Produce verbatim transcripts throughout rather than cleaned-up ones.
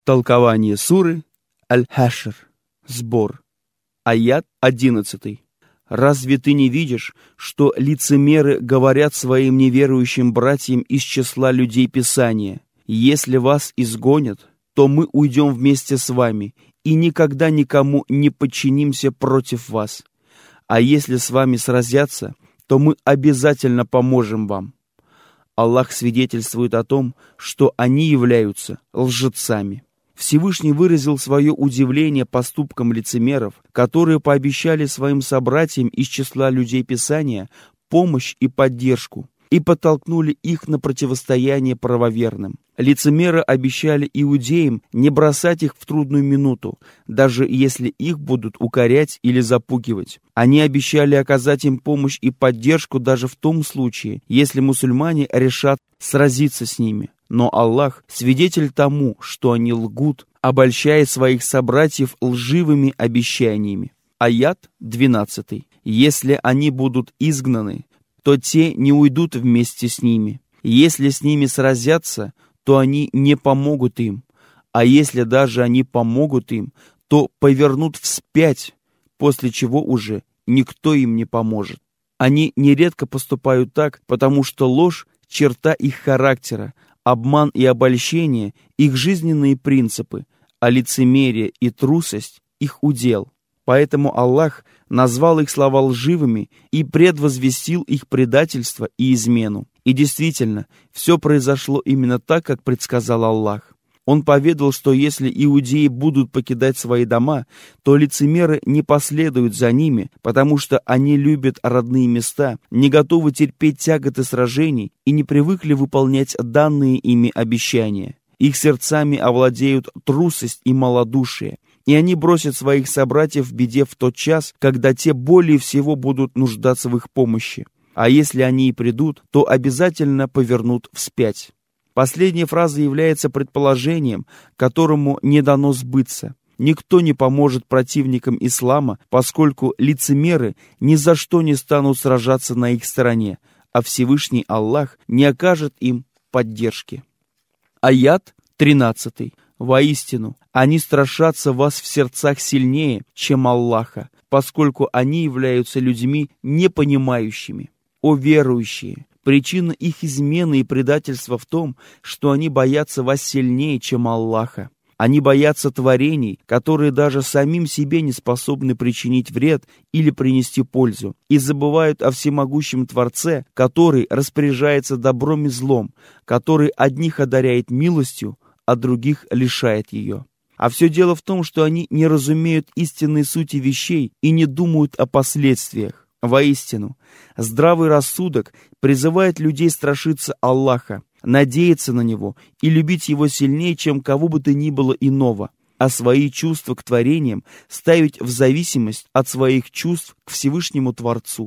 Толкование суры Аль-Хашр. Сбор. Аят одиннадцатый. «Разве ты не видишь, что лицемеры говорят своим неверующим братьям из числа людей Писания: если вас изгонят, то мы уйдем вместе с вами и никогда никому не подчинимся против вас. А если с вами сразятся, то мы обязательно поможем вам». Аллах свидетельствует о том, что они являются лжецами. Всевышний выразил свое удивление поступкам лицемеров, которые пообещали своим собратьям из числа людей Писания помощь и поддержку, и подтолкнули их на противостояние правоверным. Лицемеры обещали иудеям не бросать их в трудную минуту, даже если их будут укорять или запугивать. Они обещали оказать им помощь и поддержку даже в том случае, если мусульмане решат сразиться с ними. Но Аллах свидетель тому, что они лгут, обольщая своих собратьев лживыми обещаниями. Аят двенадцатый. «Если они будут изгнаны, то те не уйдут вместе с ними. Если с ними сразятся, то они не помогут им. А если даже они помогут им, то повернут вспять, после чего уже никто им не поможет». Они нередко поступают так, потому что ложь – черта их характера, обман и обольщение – их жизненные принципы, а лицемерие и трусость – их удел. Поэтому Аллах назвал их слова лживыми и предвозвестил их предательство и измену. И действительно, все произошло именно так, как предсказал Аллах. Он поведал, что если иудеи будут покидать свои дома, то лицемеры не последуют за ними, потому что они любят родные места, не готовы терпеть тяготы сражений и не привыкли выполнять данные ими обещания. Их сердцами овладеют трусость и малодушие, и они бросят своих собратьев в беде в тот час, когда те более всего будут нуждаться в их помощи. А если они и придут, то обязательно повернут вспять. Последняя фраза является предположением, которому не дано сбыться. Никто не поможет противникам ислама, поскольку лицемеры ни за что не станут сражаться на их стороне, а Всевышний Аллах не окажет им поддержки. Аят тринадцатый. «Воистину, они страшатся вас в сердцах сильнее, чем Аллаха, поскольку они являются людьми непонимающими. О верующие! Причина их измены и предательства в том, что они боятся вас сильнее, чем Аллаха. Они боятся творений, которые даже самим себе не способны причинить вред или принести пользу, и забывают о всемогущем Творце, который распоряжается добром и злом, который одних одаряет милостью, а других лишает ее. А все дело в том, что они не разумеют истинной сути вещей и не думают о последствиях. Воистину, здравый рассудок призывает людей страшиться Аллаха, надеяться на Него и любить Его сильнее, чем кого бы то ни было иного, а свои чувства к творениям ставить в зависимость от своих чувств к Всевышнему Творцу.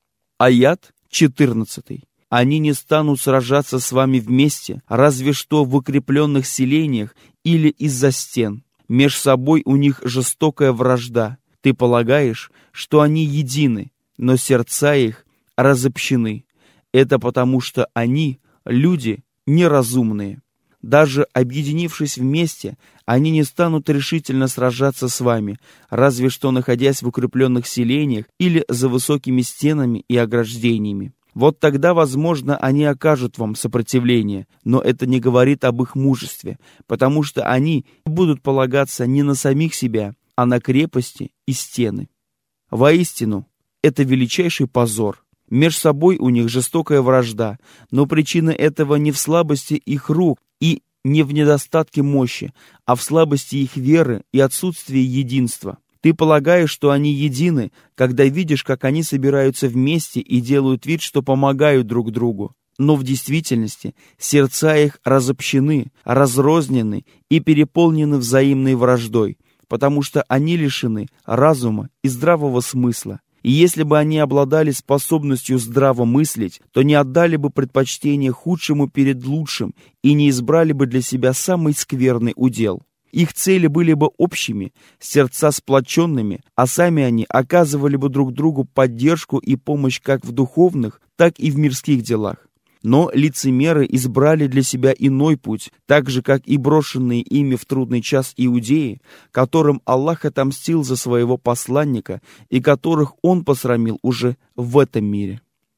Аят четырнадцатый. «Они не станут сражаться с вами вместе, разве что в укрепленных селениях или из-за стен. Меж собой у них жестокая вражда. Ты полагаешь, что они едины, но сердца их разобщены. Это потому, что они, люди, неразумные. Даже объединившись вместе, они не станут решительно сражаться с вами, разве что находясь в укрепленных селениях или за высокими стенами и ограждениями. Вот тогда, возможно, они окажут вам сопротивление, но это не говорит об их мужестве, потому что они будут полагаться не на самих себя, а на крепости и стены. Воистину, это величайший позор. Меж собой у них жестокая вражда, но причина этого не в слабости их рук и не в недостатке мощи, а в слабости их веры и отсутствии единства. Ты полагаешь, что они едины, когда видишь, как они собираются вместе и делают вид, что помогают друг другу. Но в действительности сердца их разобщены, разрознены и переполнены взаимной враждой, потому что они лишены разума и здравого смысла. И если бы они обладали способностью здраво мыслить, то не отдали бы предпочтение худшему перед лучшим и не избрали бы для себя самый скверный удел. Их цели были бы общими, сердца сплоченными, а сами они оказывали бы друг другу поддержку и помощь как в духовных, так и в мирских делах. Но лицемеры избрали для себя иной путь, так же, как и брошенные ими в трудный час иудеи, которым Аллах отомстил за своего посланника и которых Он посрамил уже в этом мире.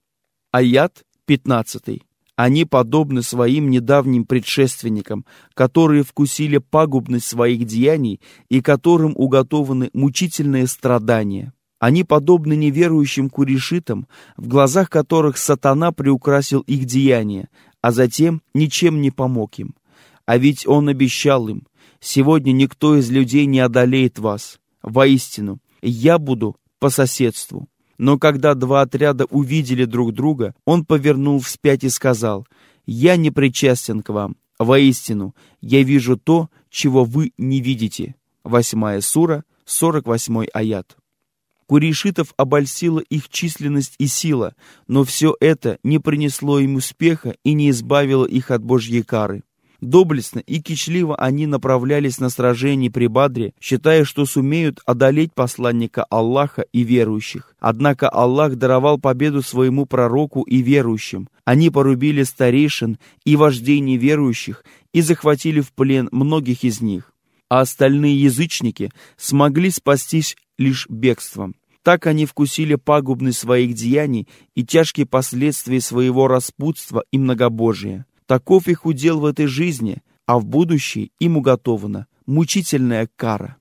Аят пятнадцатый. Они подобны своим недавним предшественникам, которые вкусили пагубность своих деяний и которым уготованы мучительные страдания. Они подобны неверующим курешитам, в глазах которых сатана приукрасил их деяния, а затем ничем не помог им. А ведь он обещал им: «Сегодня никто из людей не одолеет вас. Воистину, я буду по соседству». Но когда два отряда увидели друг друга, он повернул вспять и сказал: «Я не причастен к вам. Воистину, я вижу то, чего вы не видите». Восьмая сура, сорок восьмой аят. Курешитов обольстила их численность и сила, но все это не принесло им успеха и не избавило их от Божьей кары. Доблестно и кичливо они направлялись на сражение при Бадре, считая, что сумеют одолеть посланника Аллаха и верующих. Однако Аллах даровал победу своему пророку и верующим. Они порубили старейшин и вождей неверующих и захватили в плен многих из них. А остальные язычники смогли спастись лишь бегством. Так они вкусили пагубность своих деяний и тяжкие последствия своего распутства и многобожия. Таков их удел в этой жизни, а в будущей им уготована мучительная кара.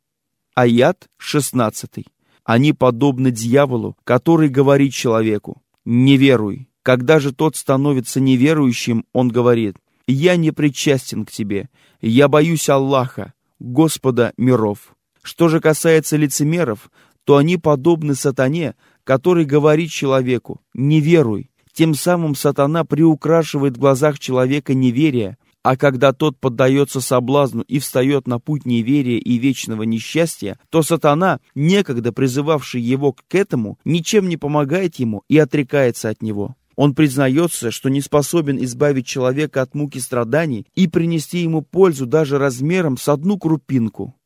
Аят шестнадцатый. Они подобны дьяволу, который говорит человеку: «Не веруй». Когда же тот становится неверующим, он говорит: «Я не причастен к тебе, я боюсь Аллаха, Господа миров». Что же касается лицемеров, то они подобны сатане, который говорит человеку: «Не веруй». Тем самым сатана приукрашивает в глазах человека неверие, а когда тот поддается соблазну и встает на путь неверия и вечного несчастья, то сатана, некогда призывавший его к этому, ничем не помогает ему и отрекается от него. Он признается, что не способен избавить человека от муки страданий и принести ему пользу даже размером с одну крупинку.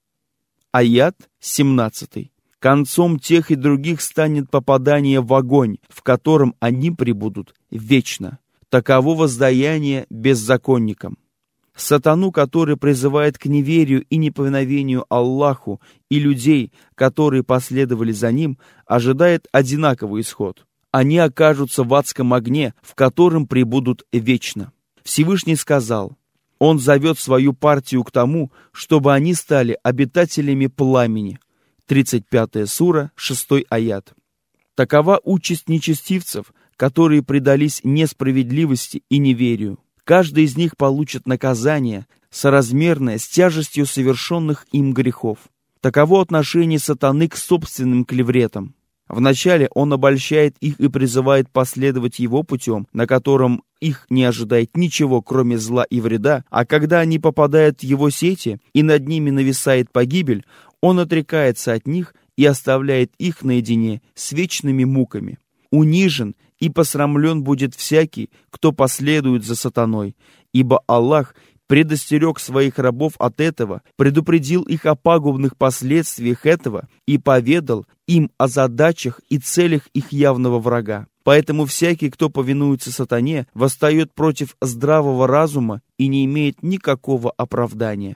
Аят семнадцатый. Концом тех и других станет попадание в огонь, в котором они пребудут вечно. Таково воздаяние беззаконникам. Сатану, который призывает к неверию и неповиновению Аллаху, и людей, которые последовали за ним, ожидает одинаковый исход. Они окажутся в адском огне, в котором пребудут вечно. Всевышний сказал: Он зовет свою партию к тому, чтобы они стали обитателями пламени. тридцать пятая сура, шестой аят. Такова участь нечестивцев, которые предались несправедливости и неверию. Каждый из них получит наказание, соразмерное с тяжестью совершенных им грехов. Таково отношение сатаны к собственным клевретам. Вначале он обольщает их и призывает последовать его путем, на котором их не ожидает ничего, кроме зла и вреда, а когда они попадают в его сети и над ними нависает погибель, он отрекается от них и оставляет их наедине с вечными муками. Унижен и посрамлен будет всякий, кто последует за сатаной, ибо Аллах предостерег своих рабов от этого, предупредил их о пагубных последствиях этого и поведал им о задачах и целях их явного врага. Поэтому всякий, кто повинуется сатане, восстает против здравого разума и не имеет никакого оправдания.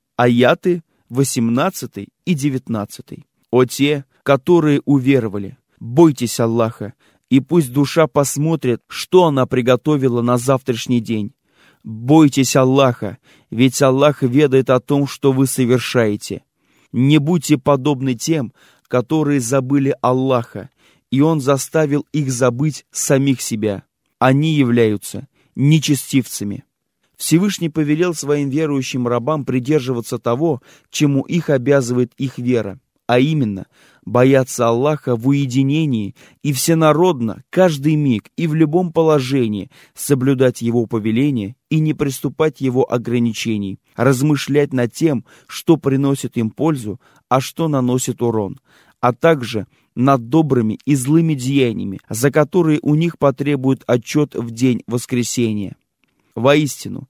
Аяты восемнадцатый и девятнадцатый. О те, которые уверовали, бойтесь Аллаха, и пусть душа посмотрит, что она приготовила на завтрашний день. Бойтесь Аллаха, ведь Аллах ведает о том, что вы совершаете. Не будьте подобны тем, которые забыли Аллаха, и Он заставил их забыть самих себя. Они являются нечестивцами. Всевышний повелел своим верующим рабам придерживаться того, чему их обязывает их вера, а именно бояться Аллаха в уединении и всенародно, каждый миг и в любом положении соблюдать Его повеления и не приступать Его ограничений, размышлять над тем, что приносит им пользу, а что наносит урон, а также над добрыми и злыми деяниями, за которые у них потребует отчет в день воскресения. Воистину,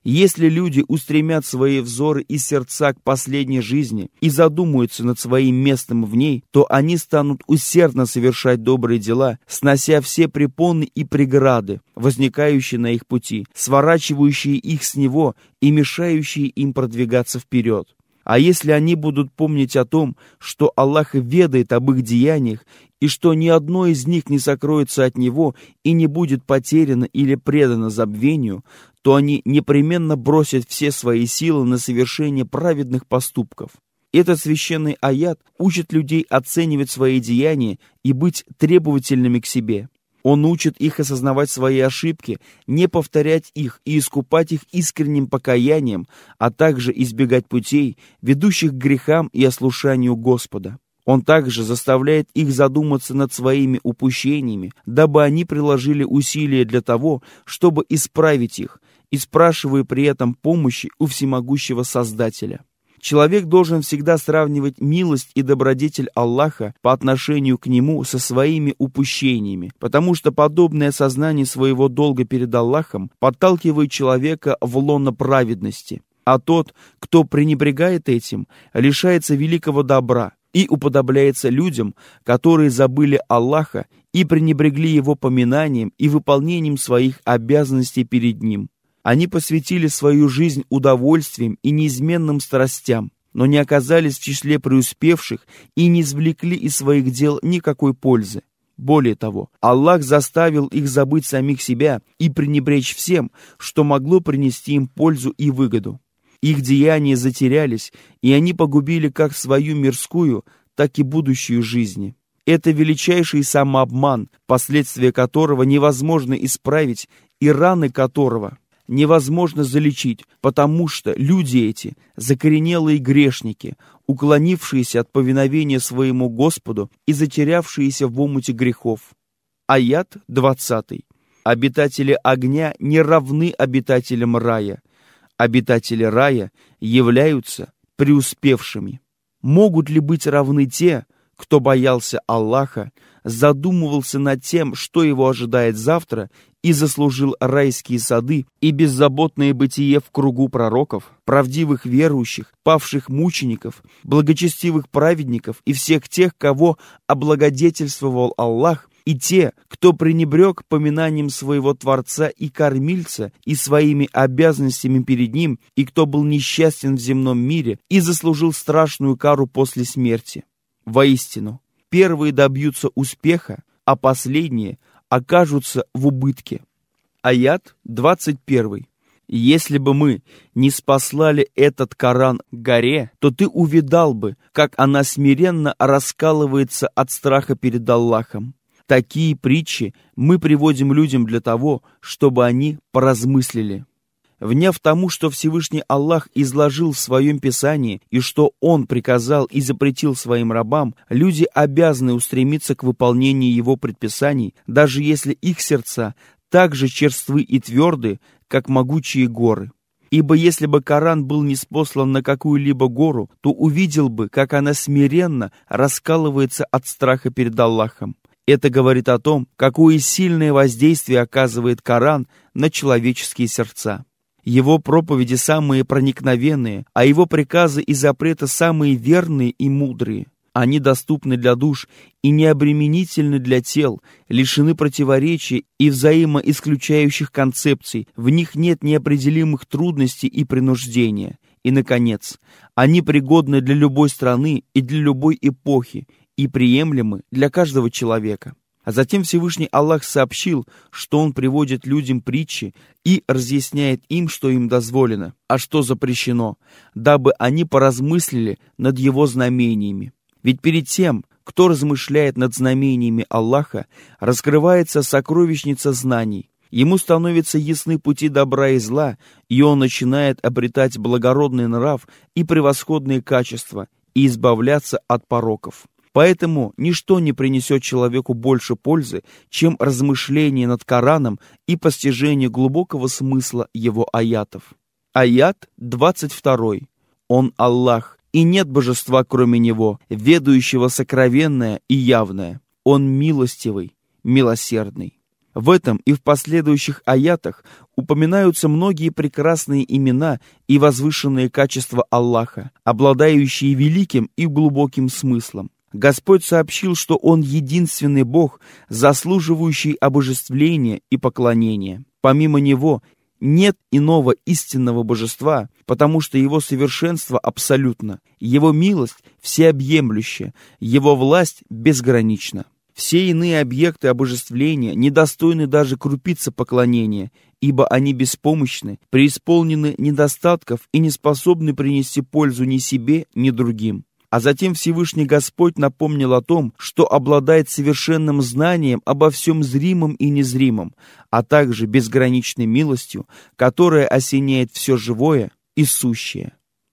Если люди устремят свои взоры и сердца к последней жизни и задумаются над своим местом в ней, то они станут усердно совершать добрые дела, снося все препоны и преграды, возникающие на их пути, сворачивающие их с него и мешающие им продвигаться вперед. А если они будут помнить о том, что Аллах ведает об их деяниях, и что ни одно из них не сокроется от Него и не будет потеряно или предано забвению, то они непременно бросят все свои силы на совершение праведных поступков. Этот священный аят учит людей оценивать свои деяния и быть требовательными к себе. Он учит их осознавать свои ошибки, не повторять их и искупать их искренним покаянием, а также избегать путей, ведущих к грехам и ослушанию Господа. Он также заставляет их задуматься над своими упущениями, дабы они приложили усилия для того, чтобы исправить их, и спрашивая при этом помощи у всемогущего Создателя. Человек должен всегда сравнивать милость и добродетель Аллаха по отношению к нему со своими упущениями, потому что подобное осознание своего долга перед Аллахом подталкивает человека в лоно праведности, а тот, кто пренебрегает этим, лишается великого добра и уподобляется людям, которые забыли Аллаха и пренебрегли Его поминанием и выполнением своих обязанностей перед Ним. Они посвятили свою жизнь удовольствиям и неизменным страстям, но не оказались в числе преуспевших и не извлекли из своих дел никакой пользы. Более того, Аллах заставил их забыть самих себя и пренебречь всем, что могло принести им пользу и выгоду. Их деяния затерялись, и они погубили как свою мирскую, так и будущую жизни. Это величайший самообман, последствия которого невозможно исправить и раны которого невозможно залечить, потому что люди эти — закоренелые грешники, уклонившиеся от повиновения своему Господу и затерявшиеся в омуте грехов. Аят двадцатый. Обитатели огня не равны обитателям рая. Обитатели рая являются преуспевшими. Могут ли быть равны те, кто боялся Аллаха, задумывался над тем, что его ожидает завтра, и заслужил райские сады и беззаботное бытие в кругу пророков, правдивых верующих, павших мучеников, благочестивых праведников и всех тех, кого облагодетельствовал Аллах, и те, кто пренебрег поминанием своего Творца и Кормильца и своими обязанностями перед Ним, и кто был несчастен в земном мире и заслужил страшную кару после смерти. Воистину, первые добьются успеха, а последние окажутся в убытке. Аят двадцать первый. Если бы мы не спаслали этот Коран горе, то ты увидал бы, как она смиренно раскалывается от страха перед Аллахом. Такие притчи мы приводим людям для того, чтобы они поразмыслили. Вняв тому, что Всевышний Аллах изложил в своем Писании и что Он приказал и запретил своим рабам, люди обязаны устремиться к выполнению Его предписаний, даже если их сердца так же черствы и тверды, как могучие горы. Ибо если бы Коран был ниспослан на какую-либо гору, то увидел бы, как она смиренно раскалывается от страха перед Аллахом. Это говорит о том, какое сильное воздействие оказывает Коран на человеческие сердца. Его проповеди самые проникновенные, а его приказы и запреты самые верные и мудрые. Они доступны для душ и необременительны для тел, лишены противоречий и взаимоисключающих концепций, в них нет неопределимых трудностей и принуждения. И, наконец, они пригодны для любой страны и для любой эпохи, и приемлемы для каждого человека. А затем Всевышний Аллах сообщил, что Он приводит людям притчи и разъясняет им, что им дозволено, а что запрещено, дабы они поразмыслили над Его знамениями. Ведь перед тем, кто размышляет над знамениями Аллаха, раскрывается сокровищница знаний. Ему становятся ясны пути добра и зла, и он начинает обретать благородный нрав и превосходные качества, и избавляться от пороков. Поэтому ничто не принесет человеку больше пользы, чем размышление над Кораном и постижение глубокого смысла его аятов. Аят двадцать второй. Он Аллах, и нет божества кроме Него, ведающего сокровенное и явное. Он милостивый, милосердный. В этом и в последующих аятах упоминаются многие прекрасные имена и возвышенные качества Аллаха, обладающие великим и глубоким смыслом. Господь сообщил, что Он единственный Бог, заслуживающий обожествления и поклонения. Помимо Него нет иного истинного божества, потому что Его совершенство абсолютно, Его милость всеобъемлющая, Его власть безгранична. Все иные объекты обожествления недостойны даже крупицы поклонения, ибо они беспомощны, преисполнены недостатков и не способны принести пользу ни себе, ни другим. А затем Всевышний Господь напомнил о том, что обладает совершенным знанием обо всем зримом и незримом, а также безграничной милостью, которая осеняет все живое и сущее.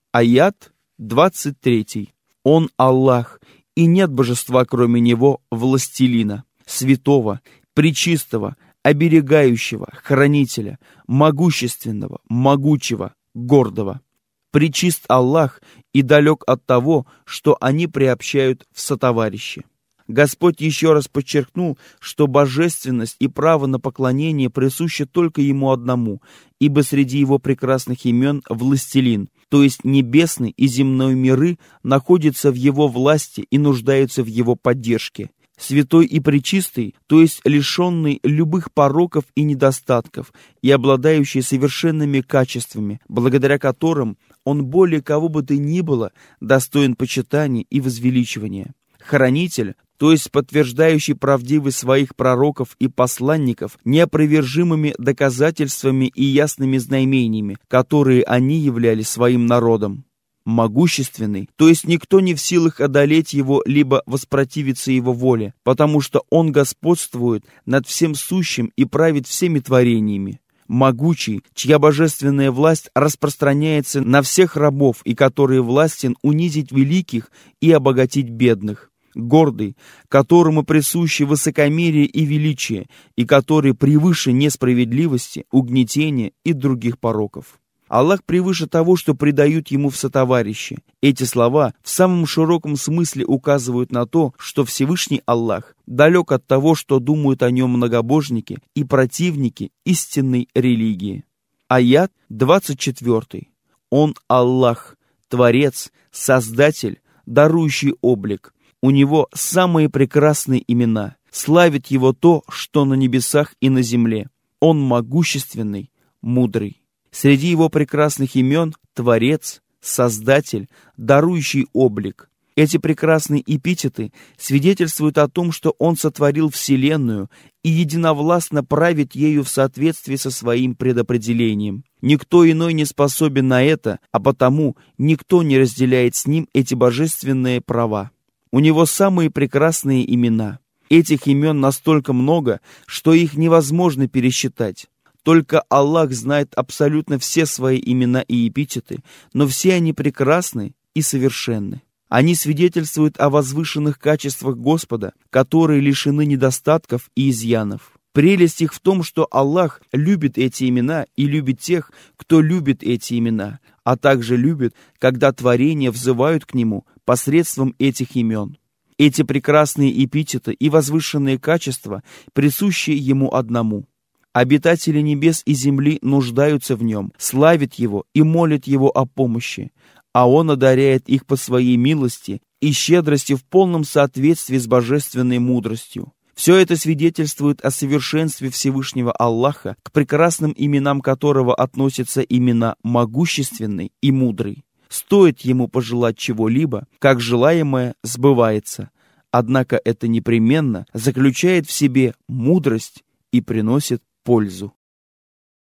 Аят двадцать три. Он Аллах, и нет божества, кроме Него, властелина, святого, пречистого, оберегающего, хранителя, могущественного, могучего, гордого. Пречист Аллах и далек от того, что они приобщают в сотоварищи. Господь еще раз подчеркнул, что божественность и право на поклонение присущи только Ему одному, ибо среди Его прекрасных имен властелин, то есть небесный и земной миры, находятся в Его власти и нуждаются в Его поддержке. Святой и пречистый, то есть лишенный любых пороков и недостатков и обладающий совершенными качествами, благодаря которым Он более кого бы то ни было достоин почитания и возвеличивания. Хранитель, то есть подтверждающий правдивость своих пророков и посланников неопровержимыми доказательствами и ясными знамениями, которые они являли своим народом. Могущественный, то есть никто не в силах одолеть Его, либо воспротивиться Его воле, потому что Он господствует над всем сущим и правит всеми творениями. Могучий, чья божественная власть распространяется на всех рабов и который властен унизить великих и обогатить бедных. Гордый, которому присущи высокомерие и величие, и который превыше несправедливости, угнетения и других пороков. Аллах превыше того, что предают Ему в сотоварищи. Эти слова в самом широком смысле указывают на то, что Всевышний Аллах далек от того, что думают о Нем многобожники и противники истинной религии. Аят двадцать четыре. Он Аллах, Творец, Создатель, дарующий облик. У Него самые прекрасные имена. Славит Его то, что на небесах и на земле. Он могущественный, мудрый. Среди Его прекрасных имен – Творец, Создатель, дарующий облик. Эти прекрасные эпитеты свидетельствуют о том, что Он сотворил Вселенную и единовластно правит ею в соответствии со своим предопределением. Никто иной не способен на это, а потому никто не разделяет с Ним эти божественные права. У Него самые прекрасные имена. Этих имен настолько много, что их невозможно пересчитать. Только Аллах знает абсолютно все свои имена и эпитеты, но все они прекрасны и совершенны. Они свидетельствуют о возвышенных качествах Господа, которые лишены недостатков и изъянов. Прелесть их в том, что Аллах любит эти имена и любит тех, кто любит эти имена, а также любит, когда творения взывают к Нему посредством этих имен. Эти прекрасные эпитеты и возвышенные качества присущи Ему одному. Обитатели небес и земли нуждаются в Нем, славят Его и молят Его о помощи, а Он одаряет их по Своей милости и щедрости в полном соответствии с божественной мудростью. Все это свидетельствует о совершенстве Всевышнего Аллаха, к прекрасным именам которого относятся имена могущественный и мудрый. Стоит Ему пожелать чего-либо, как желаемое сбывается, однако это непременно заключает в себе мудрость и приносит пользу.